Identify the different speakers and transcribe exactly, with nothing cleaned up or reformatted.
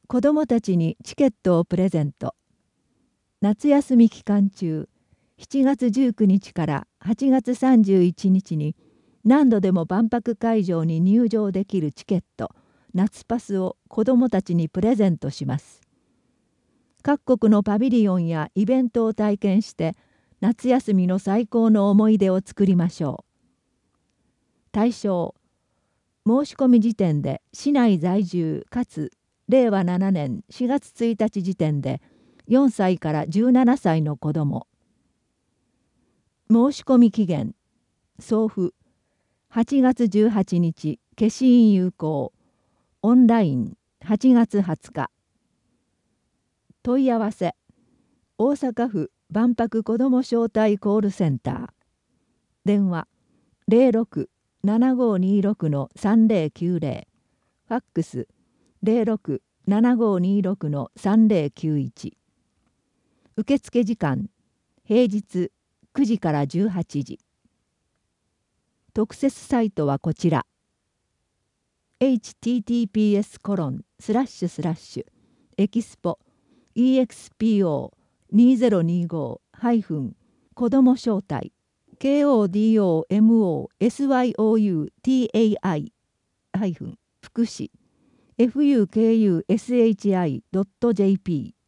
Speaker 1: 子どもたちにチケットをプレゼント。夏休み期間中、しちがつじゅうくにちからはちがつさんじゅういちにちに何度でも万博会場に入場できるチケット、夏パスを子どもたちにプレゼントします。各国のパビリオンやイベントを体験して、夏休みの最高の思い出を作りましょう。対象、申し込み時点で市内在住かつれいわななねんしがつついたち時点でよんさいからじゅうななさいの子ども。申し込み期限、送付、はちがつじゅうはちにち消印有効、オンラインはちがつはつか。問い合わせ、大阪府万博子ども招待コールセンター。電話、ゼロろく ななごにろく さんぜろきゅうぜろ。ファックス、ゼロろく ななごにろく さんぜろきゅういち。受付時間、平日くじからじゅうはちじ。特設サイトはこちら。エイチティーティーピーエスコロンスラッシュスラッシュエキスポ イーエックスピーオーにせんにじゅうご 子ども招待 ケーオーディーオーエムオーエスワイオーユーティーエーアイ 福祉 フューケーユーエスエイチアイドットジェーピー